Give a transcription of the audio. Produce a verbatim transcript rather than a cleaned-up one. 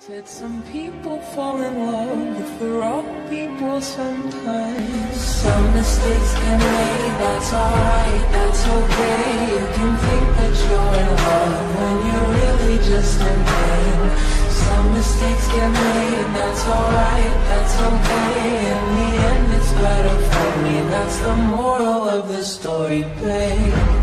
Did some people fall in love with the wrong people sometimes? Some mistakes get made, that's alright, that's okay. You can think that you're in love when you're really just in pain. Some mistakes get made, that's alright, that's okay. In the end it's better for me, that's the moral of the story, babe.